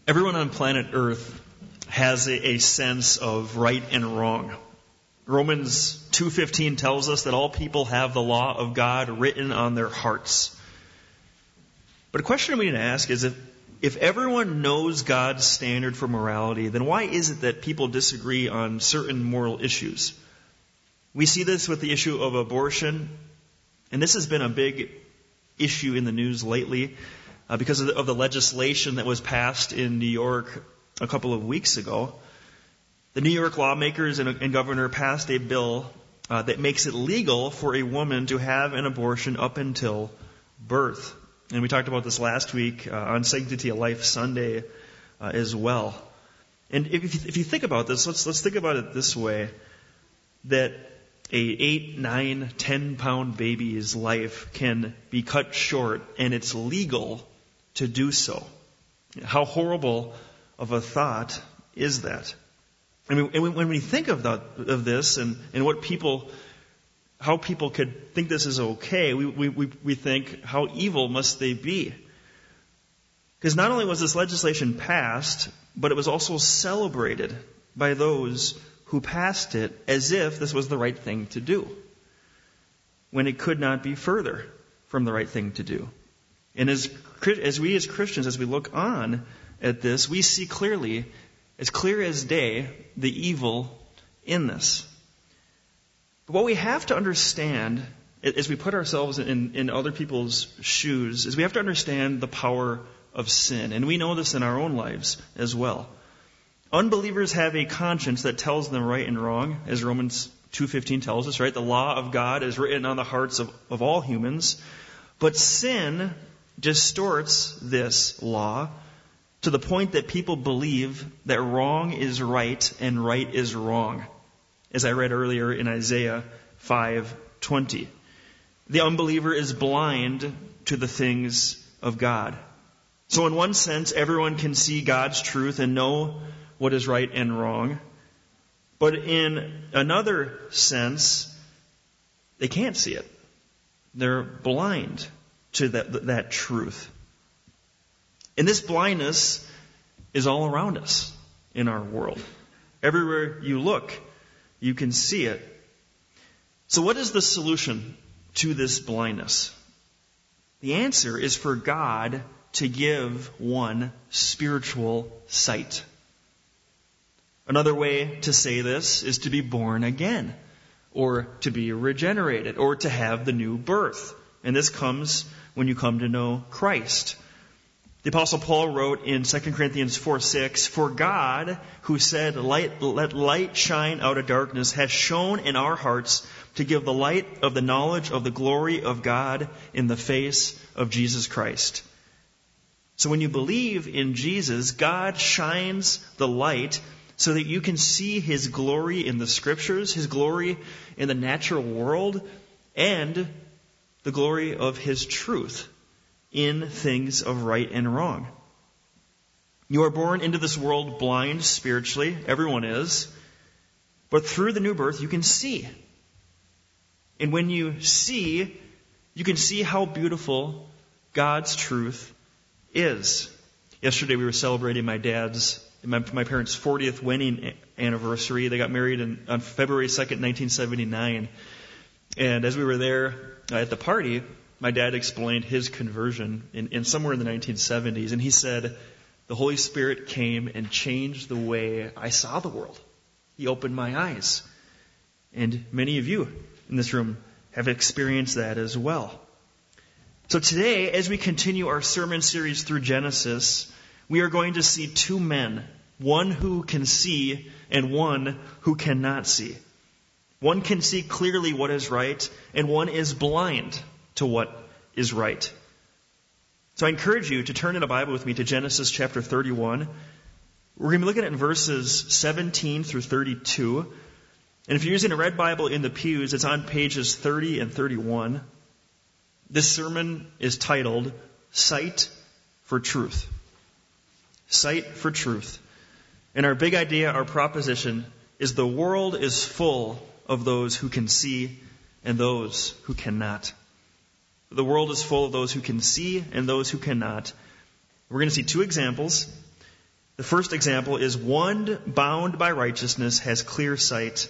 Everyone on planet Earth has a sense of right and wrong. Romans 2:15 tells us that all people have the law of God written on their hearts. But a question we need to ask is if everyone knows God's standard for morality, then why is it that people disagree on certain moral issues? We see this with the issue of abortion, and this has been a big issue in the news lately because of the legislation that was passed in New York a couple of weeks ago. The New York lawmakers and governor passed a bill that makes it legal for a woman to have an abortion up until birth. And we talked about this last week on Sanctity of Life Sunday as well. And if you think about this, let's think about it this way, that a 8, 9, 10-pound baby's life can be cut short, and it's legal to do so. How horrible of a thought is that? I mean, when we think of this and how people could think this is okay, we think, how evil must they be? Because not only was this legislation passed, but it was also celebrated by those who passed it as if this was the right thing to do, when it could not be further from the right thing to do. And as we as Christians, as we look on at this, we see clearly, as clear as day, the evil in this. But what we have to understand, as we put ourselves in other people's shoes, is we have to understand the power of sin. And we know this in our own lives as well. Unbelievers have a conscience that tells them right and wrong, as Romans 2:15 tells us, right? The law of God is written on the hearts of all humans. But sin distorts this law to the point that people believe that wrong is right and right is wrong, as I read earlier in Isaiah 5:20. The unbeliever is blind to the things of God. So in one sense, everyone can see God's truth and know what is right and wrong. But in another sense, they can't see it. They're blind to that truth. And this blindness is all around us in our world. Everywhere you look, you can see it. So what is the solution to this blindness? The answer is for God to give one spiritual sight. Another way to say this is to be born again, or to be regenerated, or to have the new birth. And this comes when you come to know Christ. The Apostle Paul wrote in 2 Corinthians 4:6, "For God, who said, let light shine out of darkness, has shone in our hearts to give the light of the knowledge of the glory of God in the face of Jesus Christ." So when you believe in Jesus, God shines the light so that you can see His glory in the Scriptures, His glory in the natural world, and the glory of His truth in things of right and wrong. You are born into this world blind spiritually. Everyone is. But through the new birth, you can see. And when you see, you can see how beautiful God's truth is. Yesterday we were celebrating my parents' 40th wedding anniversary. They got married on February 2nd, 1979. And as we were there at the party, my dad explained his conversion in somewhere in the 1970s. And he said, the Holy Spirit came and changed the way I saw the world. He opened my eyes. And many of you in this room have experienced that as well. So today, as we continue our sermon series through Genesis, we are going to see two men, one who can see and one who cannot see. One can see clearly what is right, and one is blind to what is right. So I encourage you to turn in a Bible with me to Genesis chapter 31. We're going to be looking at verses 17 through 32. And if you're using a red Bible in the pews, it's on pages 30 and 31. This sermon is titled, Sight for Truth. Sight for Truth. And our big idea, our proposition, is the world is full of those who can see and those who cannot. The world is full of those who can see and those who cannot. We're going to see two examples. The first example is one bound by righteousness has clear sight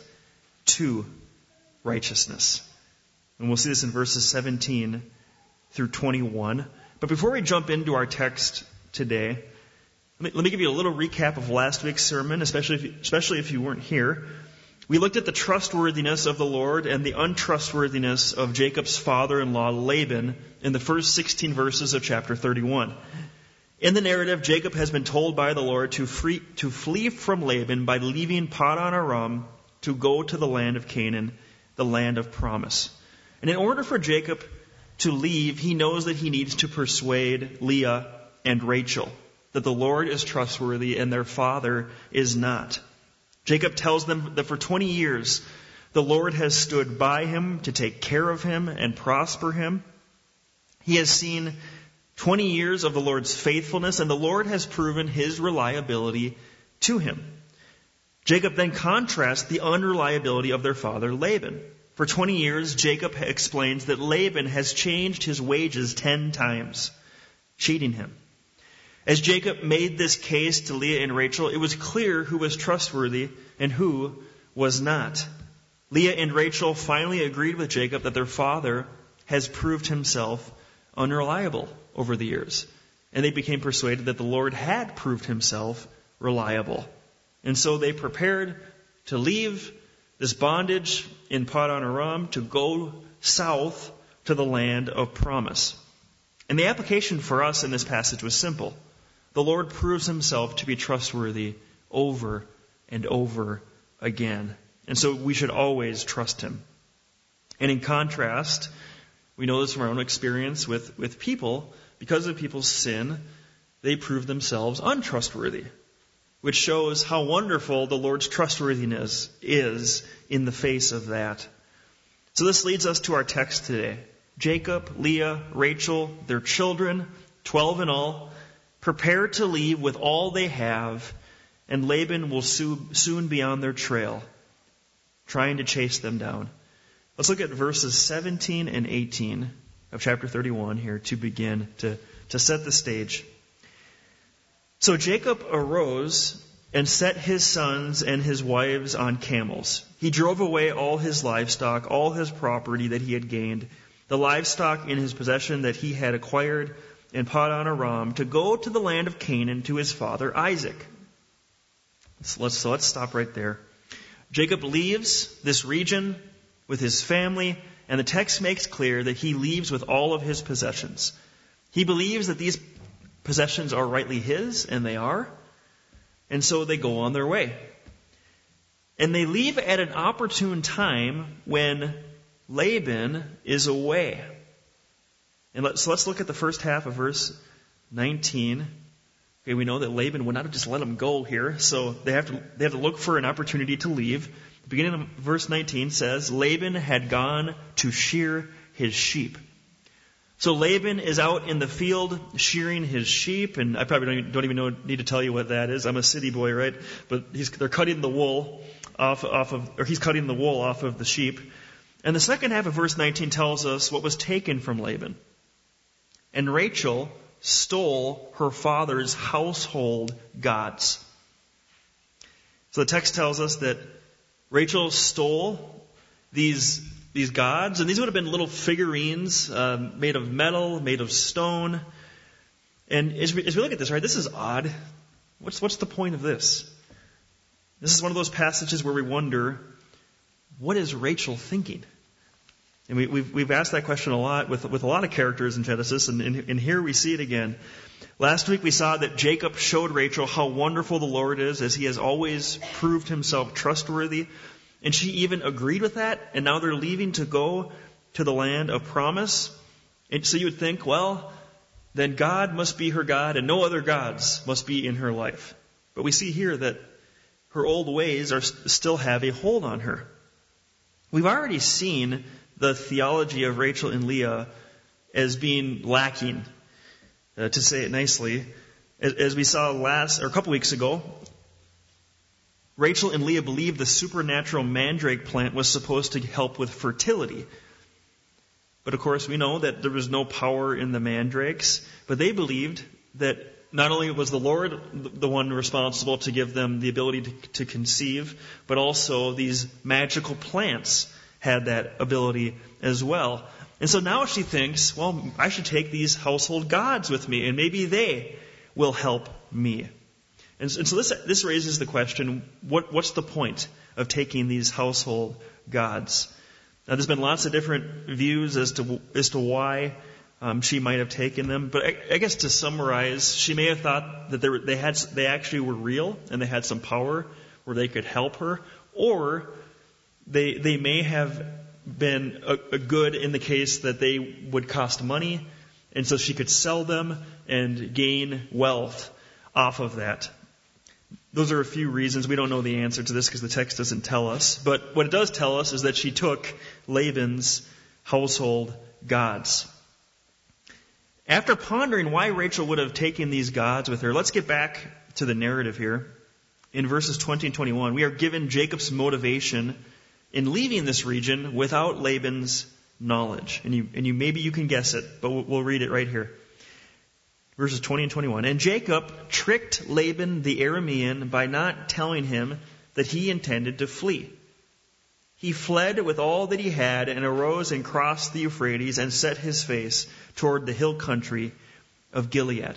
to righteousness. And we'll see this in verses 17 through 21. But before we jump into our text today, let me give you a little recap of last week's sermon, especially if you weren't here. We looked at the trustworthiness of the Lord and the untrustworthiness of Jacob's father-in-law Laban in the first 16 verses of chapter 31. In the narrative, Jacob has been told by the Lord to flee from Laban by leaving Paddan Aram to go to the land of Canaan, the land of promise. And in order for Jacob to leave, he knows that he needs to persuade Leah and Rachel that the Lord is trustworthy and their father is not. Jacob tells them that for 20 years, the Lord has stood by him to take care of him and prosper him. He has seen 20 years of the Lord's faithfulness, and the Lord has proven his reliability to him. Jacob then contrasts the unreliability of their father Laban. For 20 years, Jacob explains that Laban has changed his wages 10 times, cheating him. As Jacob made this case to Leah and Rachel, it was clear who was trustworthy and who was not. Leah and Rachel finally agreed with Jacob that their father has proved himself unreliable over the years. And they became persuaded that the Lord had proved himself reliable. And so they prepared to leave this bondage in Paddan Aram to go south to the land of promise. And the application for us in this passage was simple. The Lord proves himself to be trustworthy over and over again. And so we should always trust him. And in contrast, we know this from our own experience with people. Because of people's sin, they prove themselves untrustworthy, which shows how wonderful the Lord's trustworthiness is in the face of that. So this leads us to our text today. Jacob, Leah, Rachel, their children, 12 in all, prepare to leave with all they have, and Laban will soon be on their trail, trying to chase them down. Let's look at verses 17 and 18 of chapter 31 here to begin, to set the stage. So Jacob arose and set his sons and his wives on camels. He drove away all his livestock, all his property that he had gained, the livestock in his possession that he had acquired in Paddan Aram, to go to the land of Canaan to his father Isaac. So let's stop right there. Jacob leaves this region with his family, and the text makes clear that he leaves with all of his possessions. He believes that these possessions are rightly his, and they are. And so they go on their way. And they leave at an opportune time when Laban is away. And let's look at the first half of verse 19. Okay, we know that Laban would not have just let him go here, so they have to look for an opportunity to leave. The beginning of verse 19 says, Laban had gone to shear his sheep. So Laban is out in the field shearing his sheep, and I probably don't even need to tell you what that is. I'm a city boy, right? But they're cutting the wool he's cutting the wool off of the sheep. And the second half of verse 19 tells us what was taken from Laban. And Rachel stole her father's household gods. So the text tells us that Rachel stole these gods, and these would have been little figurines made of metal, made of stone. And as we look at this, right, this is odd. What's the point of this? This is one of those passages where we wonder, what is Rachel thinking? And we've asked that question a lot with a lot of characters in Genesis, and here we see it again. Last week we saw that Jacob showed Rachel how wonderful the Lord is, as he has always proved himself trustworthy. And she even agreed with that, and now they're leaving to go to the land of promise. And so you would think, well, then God must be her God, and no other gods must be in her life. But we see here that her old ways still have a hold on her. We've already seen the theology of Rachel and Leah as being lacking, to say it nicely. As we saw a couple weeks ago, Rachel and Leah believed the supernatural mandrake plant was supposed to help with fertility. But of course we know that there was no power in the mandrakes, but they believed that Not only was the Lord the one responsible to give them the ability to conceive, but also these magical plants had that ability as well. And so now she thinks, well, I should take these household gods with me, and maybe they will help me. And so this raises the question, what's the point of taking these household gods? Now, there's been lots of different views as to why she might have taken them. But I guess to summarize, she may have thought that they actually were real and they had some power where they could help her. Or they may have been a good in the case that they would cost money, and so she could sell them and gain wealth off of that. Those are a few reasons. We don't know the answer to this because the text doesn't tell us. But what it does tell us is that she took Laban's household gods. After pondering why Rachel would have taken these gods with her, let's get back to the narrative here. In verses 20 and 21, we are given Jacob's motivation in leaving this region without Laban's knowledge. And maybe you can guess it, but we'll read it right here. Verses 20 and 21. And Jacob tricked Laban the Aramean by not telling him that he intended to flee. He fled with all that he had and arose and crossed the Euphrates and set his face toward the hill country of Gilead.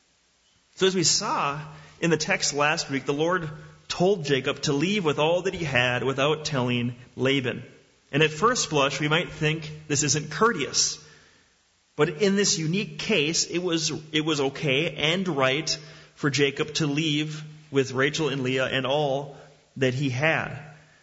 So as we saw in the text last week, the Lord told Jacob to leave with all that he had without telling Laban. And at first blush, we might think this isn't courteous. But in this unique case, it was okay and right for Jacob to leave with Rachel and Leah and all that he had.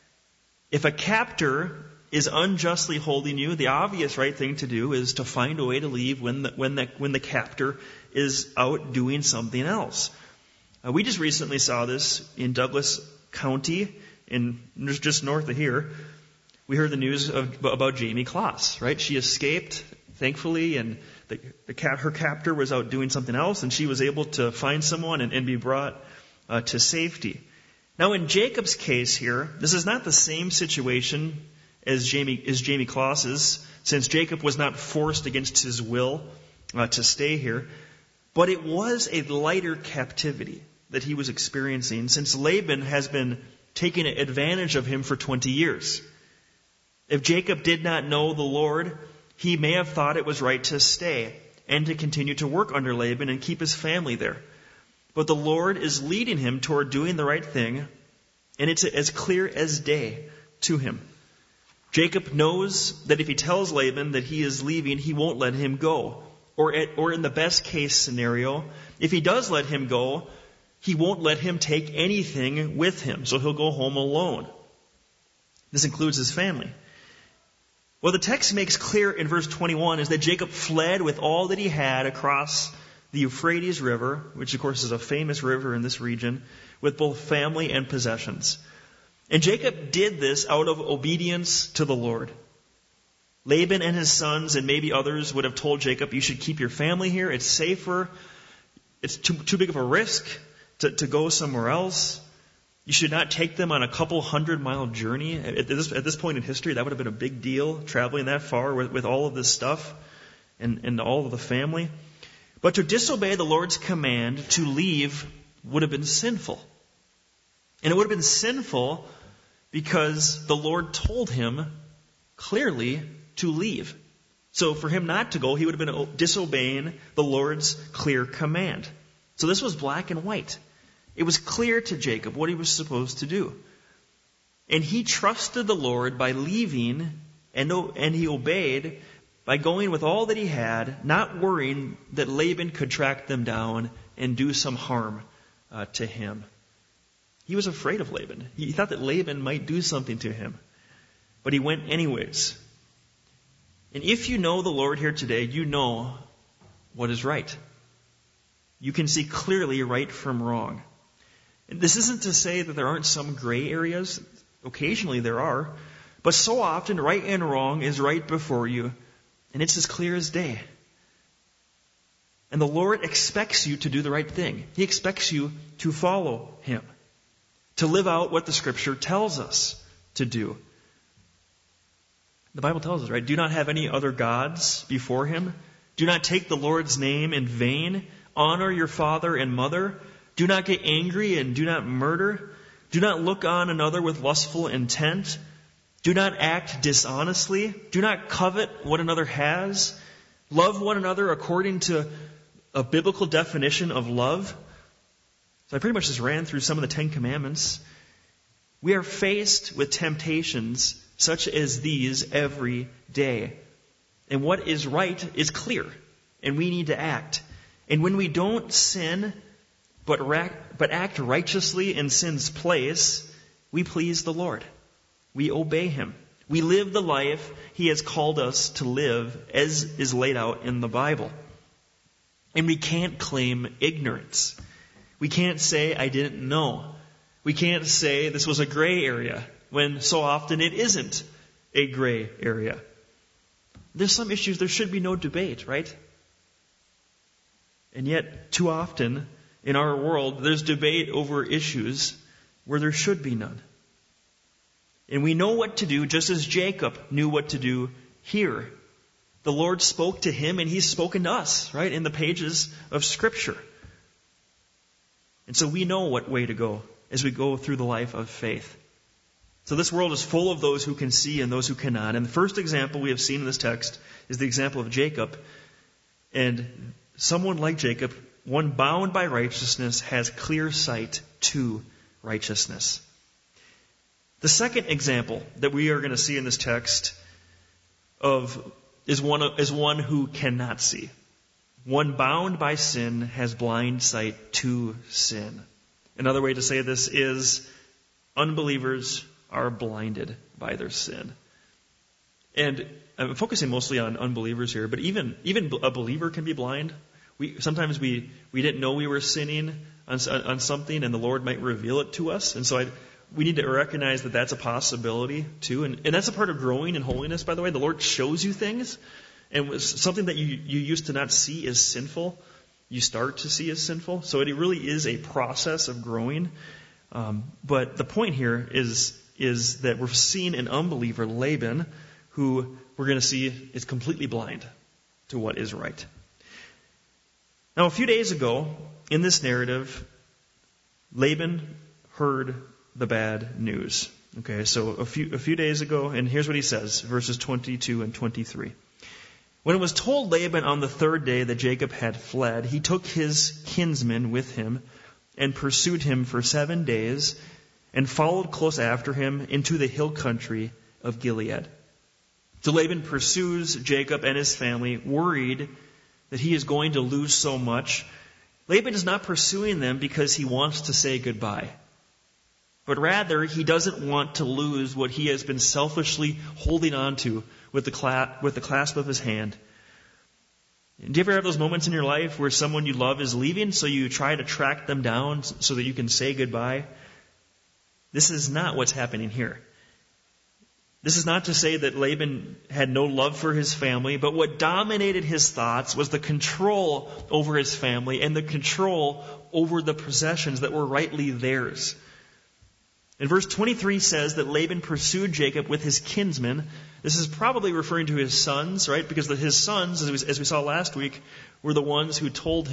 If a captor is unjustly holding you, the obvious right thing to do is to find a way to leave when the captor is out doing something else. We just recently saw this in Douglas County, just north of here. We heard the news about Jamie Kloss, right? She escaped, thankfully, and her captor was out doing something else, and she was able to find someone and be brought to safety. Now, in Jacob's case here, this is not the same situation as Jamie Kloss's, since Jacob was not forced against his will to stay here, but it was a lighter captivity that he was experiencing, since Laban has been taking advantage of him for 20 years. If Jacob did not know the Lord, he may have thought it was right to stay and to continue to work under Laban and keep his family there. But the Lord is leading him toward doing the right thing, and it's as clear as day to him. Jacob knows that if he tells Laban that he is leaving, he won't let him go. Or in the best case scenario, if he does let him go, he won't let him take anything with him, so he'll go home alone. This includes his family. What the text makes clear in verse 21 is that Jacob fled with all that he had across the Euphrates River, which of course is a famous river in this region, with both family and possessions. And Jacob did this out of obedience to the Lord. Laban and his sons and maybe others would have told Jacob, you should keep your family here. It's safer. It's too big of a risk to go somewhere else. You should not take them on a couple 100-mile journey. At this point in history, that would have been a big deal, traveling that far with all of this stuff and all of the family. But to disobey the Lord's command to leave would have been sinful. And it would have been sinful because the Lord told him clearly to leave. So for him not to go, he would have been disobeying the Lord's clear command. So this was black and white. It was clear to Jacob what he was supposed to do. And he trusted the Lord by leaving, and he obeyed by going with all that he had, not worrying that Laban could track them down and do some harm to him. He was afraid of Laban. He thought that Laban might do something to him. But he went anyways. And if you know the Lord here today, you know what is right. You can see clearly right from wrong. And this isn't to say that there aren't some gray areas. Occasionally there are. But so often, right and wrong is right before you. And it's as clear as day. And the Lord expects you to do the right thing. He expects you to follow Him. To live out what the Scripture tells us to do. The Bible tells us, right? Do not have any other gods before Him. Do not take the Lord's name in vain. Honor your father and mother. Do not get angry and do not murder. Do not look on another with lustful intent. Do not act dishonestly. Do not covet what another has. Love one another according to a biblical definition of love. So I pretty much just ran through some of the 10 Commandments. We are faced with temptations such as these every day. And what is right is clear, and we need to act. And when we don't sin, but act righteously in sin's place, we please the Lord. We obey Him. We live the life He has called us to live as is laid out in the Bible. And we can't claim ignorance. We can't say, I didn't know. We can't say this was a gray area, when so often it isn't a gray area. There's some issues there should be no debate, right? And yet, too often in our world, there's debate over issues where there should be none. And we know what to do, just as Jacob knew what to do here. The Lord spoke to him, and He's spoken to us, right, in the pages of Scripture. And so we know what way to go as we go through the life of faith. So this world is full of those who can see and those who cannot. And the first example we have seen in this text is the example of Jacob. And someone like Jacob, one bound by righteousness, has clear sight to righteousness. The second example that we are going to see in this text is one who cannot see. One bound by sin has blind sight to sin. Another way to say this is unbelievers are blinded by their sin. And I'm focusing mostly on unbelievers here, but even a believer can be blind. Sometimes we didn't know we were sinning on something, and the Lord might reveal it to us. And so we need to recognize that that's a possibility too. And that's a part of growing in holiness, by the way. The Lord shows you things. And something that you used to not see as sinful, you start to see as sinful. So it really is a process of growing. But the point here is that we're seeing an unbeliever, Laban, who we're going to see is completely blind to what is right. Now, a few days ago, in this narrative, Laban heard the bad news. Okay, so a few days ago, and here's what he says, verses 22 and 23. When it was told Laban on the third day that Jacob had fled, he took his kinsmen with him and pursued him for 7 days and followed close after him into the hill country of Gilead. So Laban pursues Jacob and his family, worried that he is going to lose so much. Laban is not pursuing them because he wants to say goodbye, but rather he doesn't want to lose what he has been selfishly holding on to with the clasp of his hand. Do you ever have those moments in your life where someone you love is leaving, so you try to track them down so that you can say goodbye? This is not what's happening here. This is not to say that Laban had no love for his family, but what dominated his thoughts was the control over his family and the control over the possessions that were rightly theirs. And verse 23 says that Laban pursued Jacob with his kinsmen. This is probably referring to his sons, right? Because his sons, as we saw last week, were the ones who told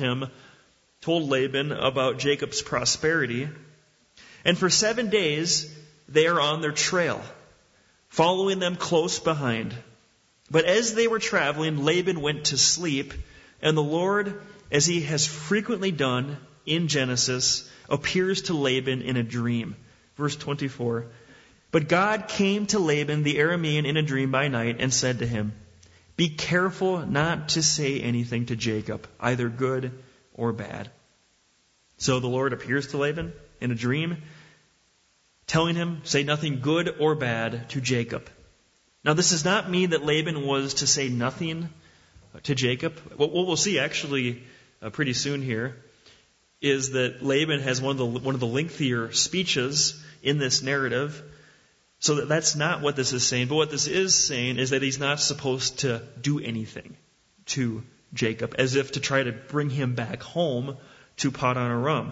Laban about Jacob's prosperity. And for 7 days, they are on their trail, following them close behind. But as they were traveling, Laban went to sleep, and the Lord, as He has frequently done in Genesis, appears to Laban in a dream. Verse 24. But God came to Laban the Aramean in a dream by night and said to him, "Be careful not to say anything to Jacob, either good or bad." So the Lord appears to Laban in a dream, telling him, say nothing good or bad to Jacob. Now, this does not mean that Laban was to say nothing to Jacob. What we'll see actually pretty soon here is that Laban has one of the lengthier speeches in this narrative. So that's not what this is saying. But what this is saying is that he's not supposed to do anything to Jacob, as if to try to bring him back home to Paddan Aram.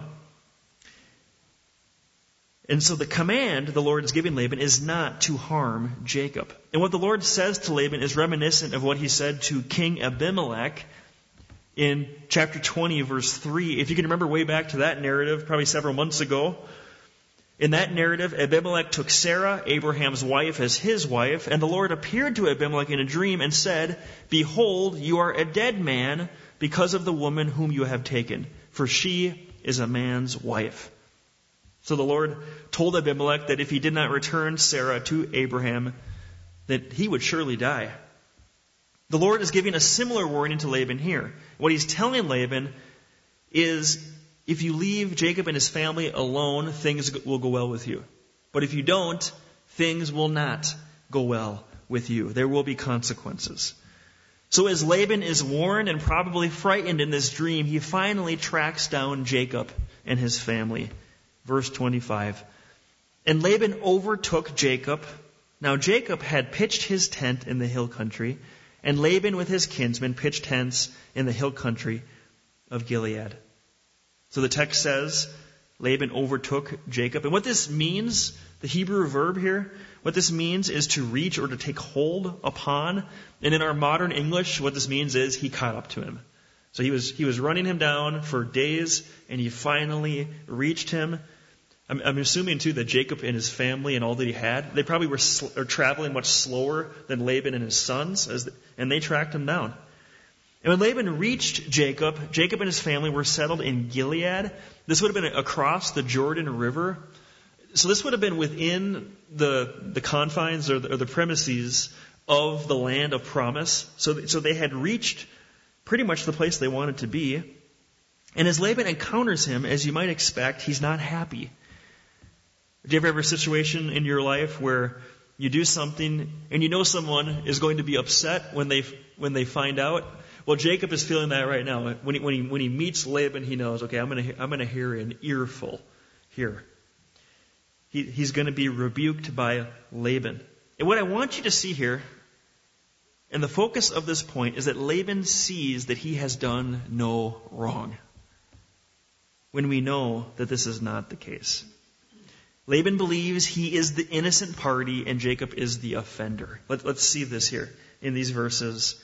And so the command the Lord is giving Laban is not to harm Jacob. And what the Lord says to Laban is reminiscent of what He said to King Abimelech in chapter 20, verse 3. If you can remember way back to that narrative, probably several months ago, in that narrative, Abimelech took Sarah, Abraham's wife, as his wife, and the Lord appeared to Abimelech in a dream and said, "Behold, you are a dead man because of the woman whom you have taken, for she is a man's wife." So the Lord told Abimelech that if he did not return Sarah to Abraham, that he would surely die. The Lord is giving a similar warning to Laban here. What he's telling Laban is, if you leave Jacob and his family alone, things will go well with you. But if you don't, things will not go well with you. There will be consequences. So as Laban is warned and probably frightened in this dream, he finally tracks down Jacob and his family. Verse 25. And Laban overtook Jacob. Now Jacob had pitched his tent in the hill country, and Laban with his kinsmen pitched tents in the hill country of Gilead. So the text says, Laban overtook Jacob. And what this means, the Hebrew verb here, what this means is to reach or to take hold upon. And in our modern English, what this means is he caught up to him. So he was running him down for days, and he finally reached him. I'm assuming, too, that Jacob and his family and all that he had, they probably were traveling much slower than Laban and his sons, and they tracked him down. And when Laban reached Jacob and his family were settled in Gilead. This would have been across the Jordan River. So this would have been within the confines or the premises of the land of promise. So they had reached pretty much the place they wanted to be. And as Laban encounters him, as you might expect, he's not happy. Do you ever have a situation in your life where you do something and you know someone is going to be upset when they find out? Well, Jacob is feeling that right now. When he meets Laban, he knows, okay, I'm going to hear an earful here. He's going to be rebuked by Laban. And what I want you to see here, and the focus of this point, is that Laban sees that he has done no wrong, when we know that this is not the case. Laban believes he is the innocent party and Jacob is the offender. Let's see this here in these verses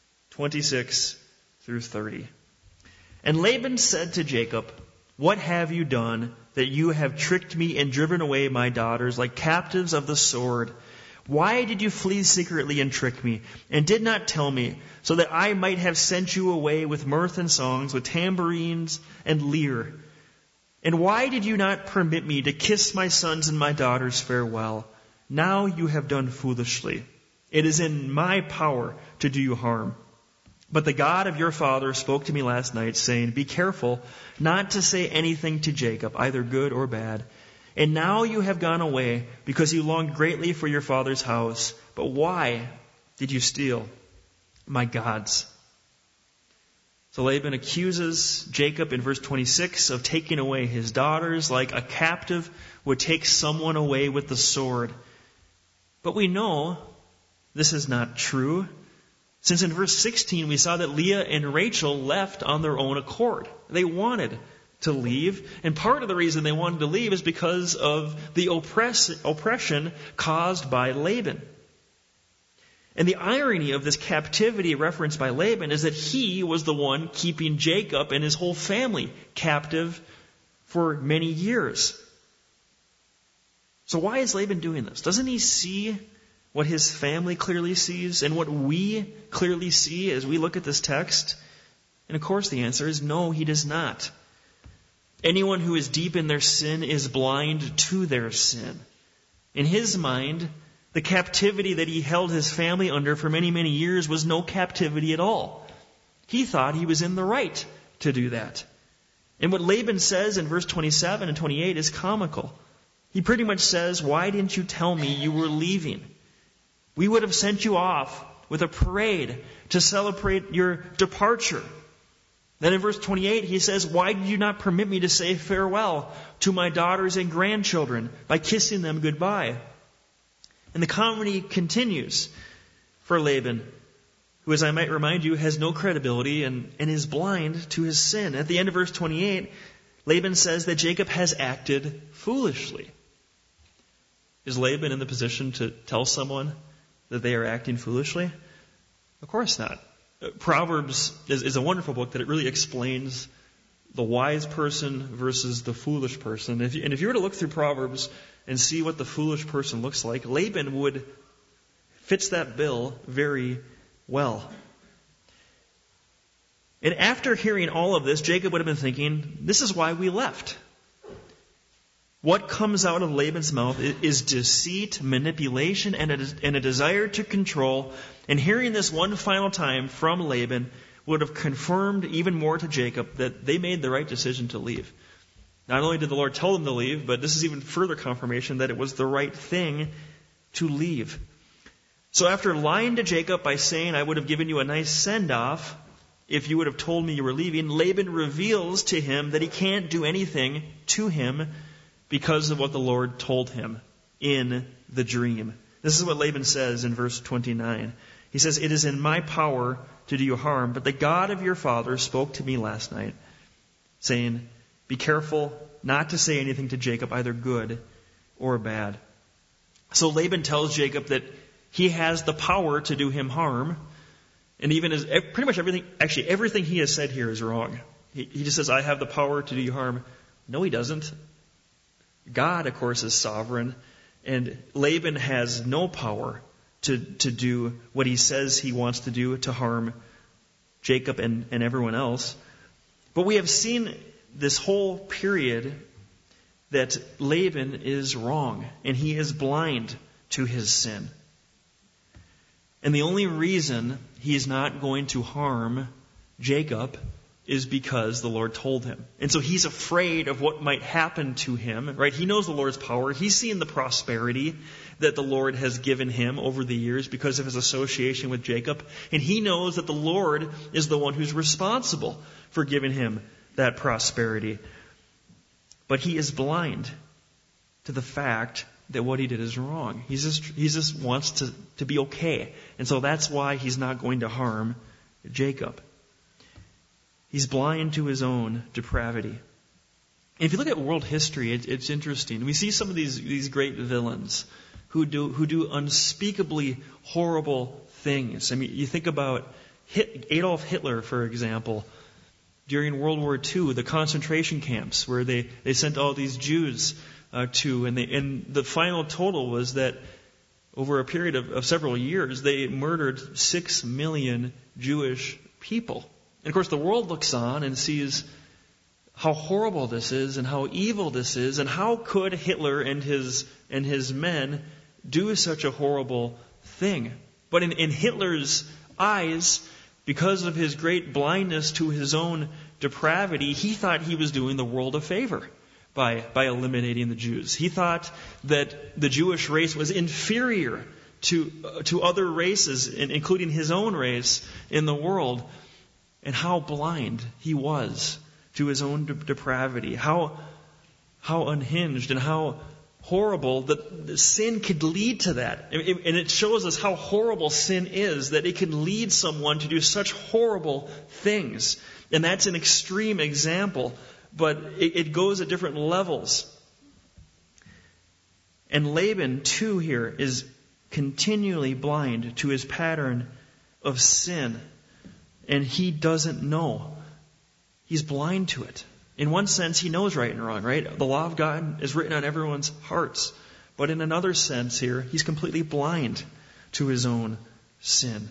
26 through 30. And Laban said to Jacob, "What have you done that you have tricked me and driven away my daughters like captives of the sword? Why did you flee secretly and trick me and did not tell me, so that I might have sent you away with mirth and songs, with tambourines and lyre? And why did you not permit me to kiss my sons and my daughters farewell? Now you have done foolishly. It is in my power to do you harm. But the God of your father spoke to me last night, saying, be careful not to say anything to Jacob, either good or bad. And now you have gone away because you longed greatly for your father's house. But why did you steal my gods?" So Laban accuses Jacob in verse 26 of taking away his daughters like a captive would take someone away with the sword. But we know this is not true, since in verse 16 we saw that Leah and Rachel left on their own accord. They wanted to leave, and part of the reason they wanted to leave is because of the oppression caused by Laban. And the irony of this captivity referenced by Laban is that he was the one keeping Jacob and his whole family captive for many years. So why is Laban doing this? Doesn't he see what his family clearly sees and what we clearly see as we look at this text? And of course the answer is no, he does not. Anyone who is deep in their sin is blind to their sin. In his mind, the captivity that he held his family under for many, many years was no captivity at all. He thought he was in the right to do that. And what Laban says in verse 27 and 28 is comical. He pretty much says, why didn't you tell me you were leaving? We would have sent you off with a parade to celebrate your departure. Then in verse 28, he says, why did you not permit me to say farewell to my daughters and grandchildren by kissing them goodbye? And the comedy continues for Laban, who, as I might remind you, has no credibility and is blind to his sin. At the end of verse 28, Laban says that Jacob has acted foolishly. Is Laban in the position to tell someone that they are acting foolishly? Of course not. Proverbs is a wonderful book that it really explains the wise person versus the foolish person. If you were to look through Proverbs and see what the foolish person looks like, Laban fits that bill very well. And after hearing all of this, Jacob would have been thinking, this is why we left. What comes out of Laban's mouth is deceit, manipulation, and a desire to control. And hearing this one final time from Laban would have confirmed even more to Jacob that they made the right decision to leave. Not only did the Lord tell them to leave, but this is even further confirmation that it was the right thing to leave. So after lying to Jacob by saying, I would have given you a nice send-off if you would have told me you were leaving, Laban reveals to him that he can't do anything to him because of what the Lord told him in the dream. This is what Laban says in verse 29. He says, it is in my power to do you harm, but the God of your father spoke to me last night, saying, be careful not to say anything to Jacob, either good or bad. So Laban tells Jacob that he has the power to do him harm, and even as pretty much everything he has said here is wrong. He just says, I have the power to do you harm. No, he doesn't. God, of course, is sovereign, and Laban has no power to do what he says he wants to do to harm Jacob and everyone else. But we have seen this whole period that Laban is wrong, and he is blind to his sin. And the only reason he is not going to harm Jacob is because the Lord told him. And so he's afraid of what might happen to him, right? He knows the Lord's power. He's seen the prosperity that the Lord has given him over the years because of his association with Jacob. And he knows that the Lord is the one who's responsible for giving him that prosperity. But he is blind to the fact that what he did is wrong. He just wants to be okay. And so that's why he's not going to harm Jacob. He's blind to his own depravity. And if you look at world history, it's interesting. We see some of these great villains who do unspeakably horrible things. I mean, you think about Adolf Hitler, for example, during World War II, the concentration camps where they sent all these Jews to, and the final total was that over a period of several years, they murdered 6 million Jewish people. And of course, the world looks on and sees how horrible this is and how evil this is, and how could Hitler and his men do such a horrible thing? But in Hitler's eyes, because of his great blindness to his own depravity, he thought he was doing the world a favor by eliminating the Jews. He thought that the Jewish race was inferior to other races, including his own race in the world. And how blind he was to his own depravity. How unhinged and how horrible that sin could lead to that. And it shows us how horrible sin is, that it can lead someone to do such horrible things. And that's an extreme example, but it goes at different levels. And Laban, too, here is continually blind to his pattern of sin. And he doesn't know. He's blind to it. In one sense, he knows right and wrong, right? The law of God is written on everyone's hearts. But in another sense here, he's completely blind to his own sin.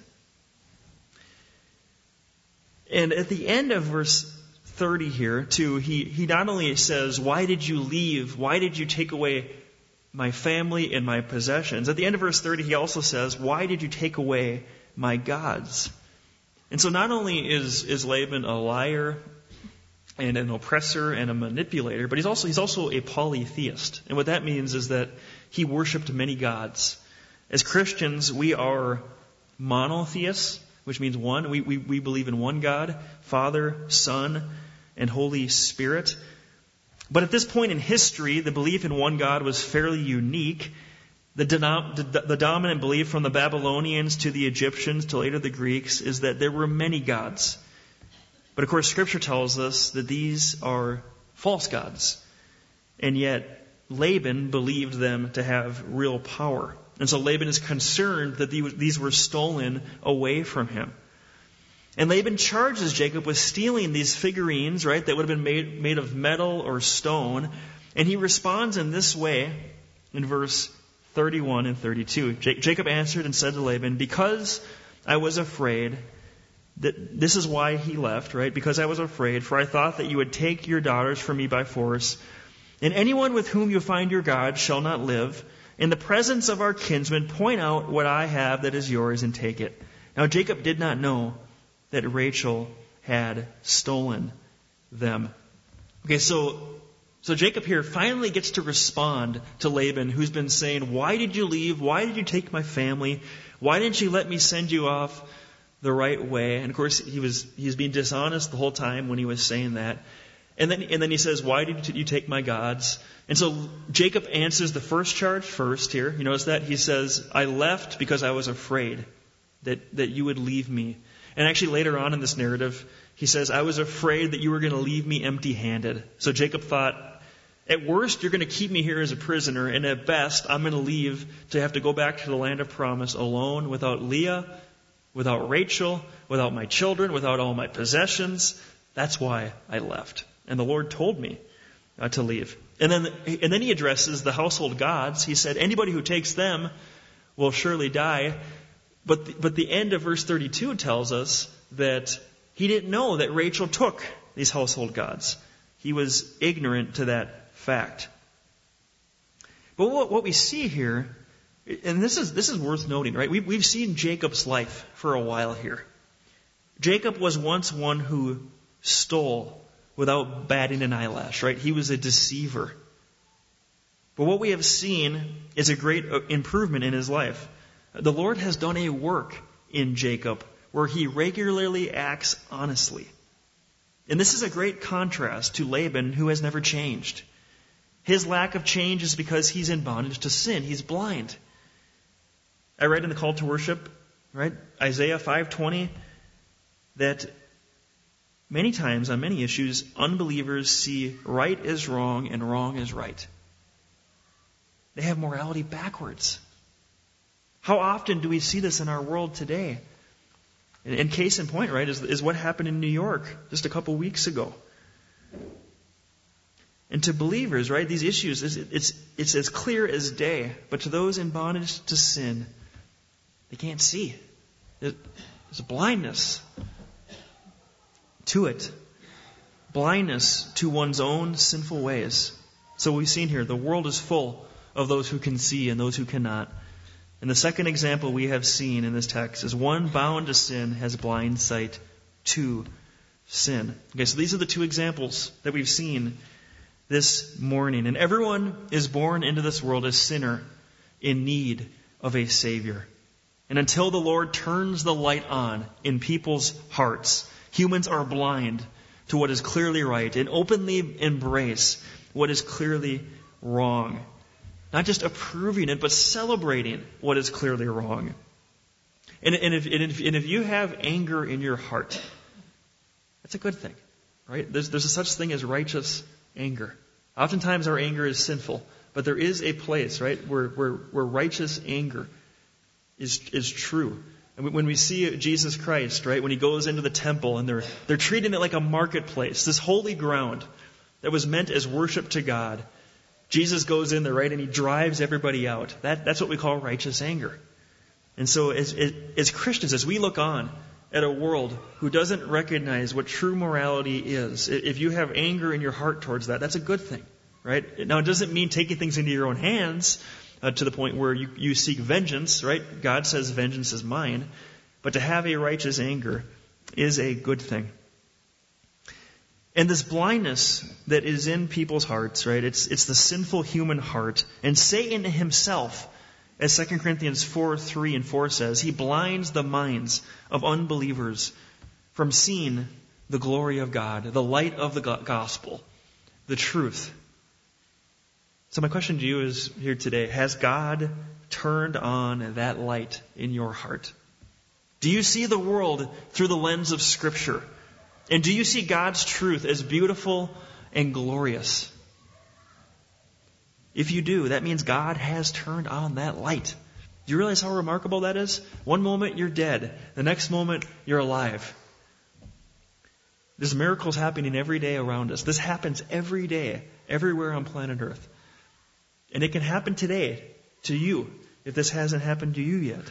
And at the end of verse 30 here, too, he not only says, why did you leave? Why did you take away my family and my possessions? At the end of verse 30, he also says, why did you take away my gods? And so not only is Laban a liar and an oppressor and a manipulator, but he's also a polytheist. And what that means is that he worshipped many gods. As Christians, we are monotheists, which means one. We believe in one God, Father, Son, and Holy Spirit. But at this point in history, the belief in one God was fairly unique. The dominant belief from the Babylonians to the Egyptians to later the Greeks is that there were many gods. But of course, Scripture tells us that these are false gods. And yet, Laban believed them to have real power. And so Laban is concerned that these were stolen away from him. And Laban charges Jacob with stealing these figurines, right, that would have been made of metal or stone. And he responds in this way in verse 31 and 32. Jacob answered and said to Laban, because I was afraid, that this is why he left, right? Because I was afraid, for I thought that you would take your daughters from me by force. And anyone with whom you find your God shall not live. In the presence of our kinsmen, point out what I have that is yours and take it. Now Jacob did not know that Rachel had stolen them. Okay, so Jacob here finally gets to respond to Laban, who's been saying, why did you leave? Why did you take my family? Why didn't you let me send you off the right way? And of course, he was being dishonest the whole time when he was saying that. And then he says, why did you take my gods? And so Jacob answers the first charge first here. You notice that? He says, I left because I was afraid that you would leave me. And actually later on in this narrative, he says, I was afraid that you were going to leave me empty-handed. So Jacob thought, at worst, you're going to keep me here as a prisoner, and at best, I'm going to leave to have to go back to the land of promise alone, without Leah, without Rachel, without my children, without all my possessions. That's why I left. And the Lord told me to leave. And then he addresses the household gods. He said, anybody who takes them will surely die. But the end of verse 32 tells us that he didn't know that Rachel took these household gods. He was ignorant to that fact. But what we see here, and this is worth noting, right? We've seen Jacob's life for a while here. Jacob was once one who stole without batting an eyelash, right? He was a deceiver. But what we have seen is a great improvement in his life. The Lord has done a work in Jacob where he regularly acts honestly. And this is a great contrast to Laban, who has never changed. His lack of change is because he's in bondage to sin. He's blind. I read in the call to worship, right, Isaiah 5:20, that many times on many issues, unbelievers see right as wrong and wrong as right. They have morality backwards. How often do we see this in our world today? And case in point, right, is what happened in New York just a couple weeks ago. And to believers, right, these issues, it's as clear as day. But to those in bondage to sin, they can't see. There's a blindness to it. Blindness to one's own sinful ways. So we've seen here, the world is full of those who can see and those who cannot. And the second example we have seen in this text is one bound to sin has blind sight to sin. Okay, so these are the two examples that we've seen this morning. And everyone is born into this world a sinner in need of a Savior. And until the Lord turns the light on in people's hearts, humans are blind to what is clearly right and openly embrace what is clearly wrong. Not just approving it, but celebrating what is clearly wrong. And if you have anger in your heart, that's a good thing, right? There's a such thing as righteous anger. Oftentimes our anger is sinful, but there is a place, right, where righteous anger is true. And when we see Jesus Christ, right, when he goes into the temple and they're treating it like a marketplace, this holy ground that was meant as worship to God, Jesus goes in there, right, and he drives everybody out. That's what we call righteous anger. And so as Christians, as we look on at a world who doesn't recognize what true morality is, if you have anger in your heart towards that, that's a good thing, right? Now, it doesn't mean taking things into your own hands to the point where you seek vengeance, right? God says vengeance is mine. But to have a righteous anger is a good thing. And this blindness that is in people's hearts, right? It's the sinful human heart. And Satan himself, as 2 Corinthians 4:3 and 4 says, he blinds the minds of unbelievers from seeing the glory of God, the light of the gospel, the truth. So my question to you is here today, has God turned on that light in your heart? Do you see the world through the lens of Scripture? And do you see God's truth as beautiful and glorious? If you do, that means God has turned on that light. Do you realize how remarkable that is? One moment you're dead. The next moment you're alive. There's miracles happening every day around us. This happens every day, everywhere on planet Earth. And it can happen today to you if this hasn't happened to you yet.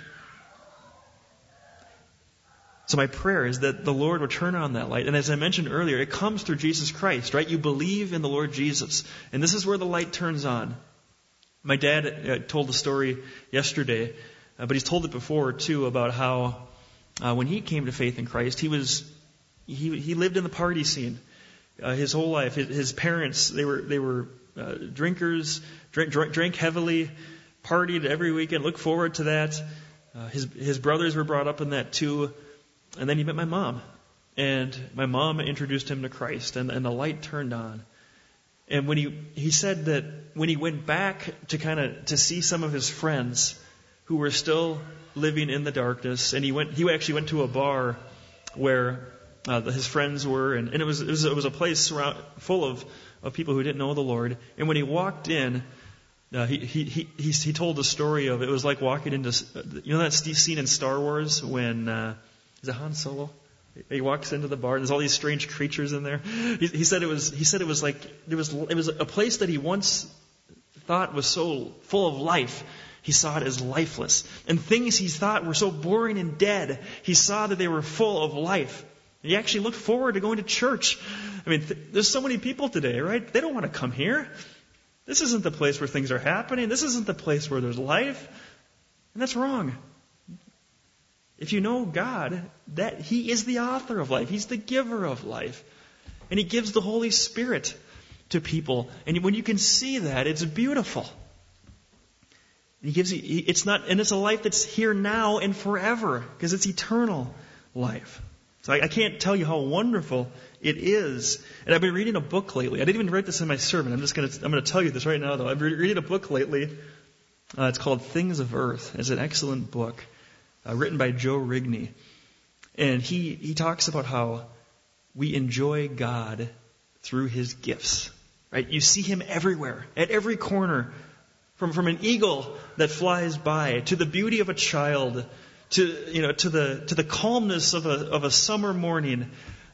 So my prayer is that the Lord would turn on that light. And as I mentioned earlier, it comes through Jesus Christ, right? You believe in the Lord Jesus. And this is where the light turns on. My dad told the story yesterday, but he's told it before too, about how when he came to faith in Christ, he lived in the party scene his whole life. His parents, they were drinkers, drank heavily, partied every weekend, looked forward to that. His brothers were brought up in that too. And then he met my mom. And my mom introduced him to Christ. And the light turned on. And when he said that when he went back to see some of his friends who were still living in the darkness, and he actually went to a bar where his friends were, and it was a place full of people who didn't know the Lord. And when he walked in, he told the story of it was like walking into, you know that scene in Star Wars when is it Han Solo? He walks into the bar and there's all these strange creatures in there. He said it was like it was a place that he once thought was so full of life. He saw it as lifeless. And things he thought were so boring and dead, he saw that they were full of life. And he actually looked forward to going to church. I mean, there's so many people today, right? They don't want to come here. This isn't the place where things are happening. This isn't the place where there's life. And that's wrong. If you know God, that He is the author of life. He's the giver of life. And He gives the Holy Spirit to people. And when you can see that, it's beautiful. It's a life that's here now and forever, because it's eternal life. So I can't tell you how wonderful it is. And I've been reading a book lately. I didn't even write this in my sermon. I'm going to tell you this right now, though. I've been reading a book lately. It's called Things of Earth. It's an excellent book written by Joe Rigney. And he talks about how we enjoy God through His gifts. Right? You see Him everywhere, at every corner. From an eagle that flies by, to the beauty of a child, to the calmness of a summer morning,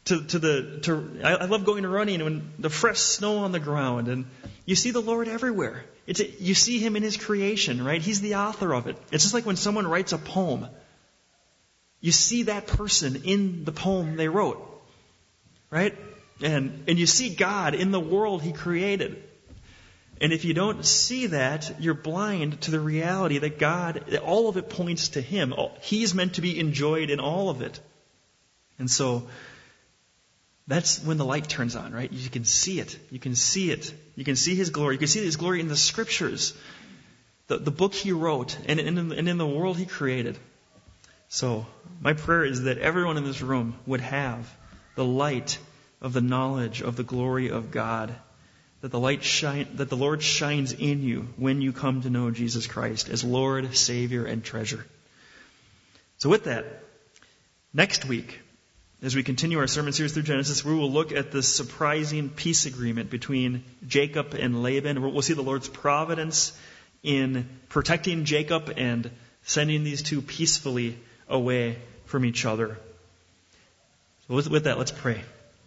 I love going running when the fresh snow on the ground, and you see the Lord everywhere. You see Him in His creation, right? He's the author of it. It's just like when someone writes a poem. You see that person in the poem they wrote, right? And you see God in the world He created. And if you don't see that, you're blind to the reality that God, all of it points to Him. He's meant to be enjoyed in all of it. And so, that's when the light turns on, right? You can see it. You can see it. You can see His glory. You can see His glory in the Scriptures, the book He wrote, and in the world He created. So, my prayer is that everyone in this room would have the light of the knowledge of the glory of God. That the Lord shines in you when you come to know Jesus Christ as Lord, Savior, and treasure. So with that, next week, as we continue our sermon series through Genesis, we will look at this surprising peace agreement between Jacob and Laban. We'll see the Lord's providence in protecting Jacob and sending these two peacefully away from each other. So with that, let's pray.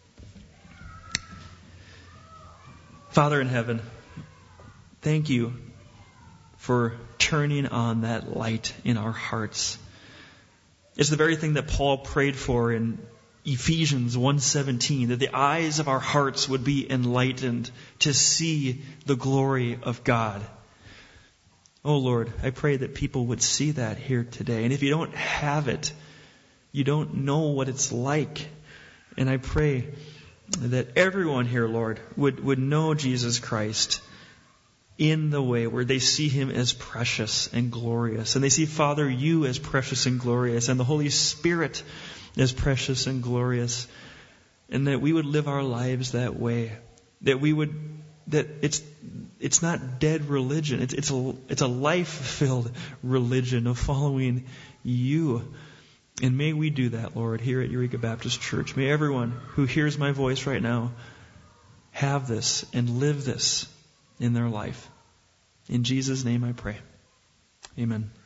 Father in heaven, thank You for turning on that light in our hearts. It's the very thing that Paul prayed for in Ephesians 1:17, that the eyes of our hearts would be enlightened to see the glory of God. Oh Lord, I pray that people would see that here today. And if you don't have it, you don't know what it's like. And I pray that everyone here, Lord, would know Jesus Christ in the way where they see Him as precious and glorious. And they see, Father, You as precious and glorious, and the Holy Spirit as precious and glorious. And that we would live our lives that way. That it's not dead religion. It's a life-filled religion of following You. And may we do that, Lord, here at Eureka Baptist Church. May everyone who hears my voice right now have this and live this in their life. In Jesus' name I pray. Amen.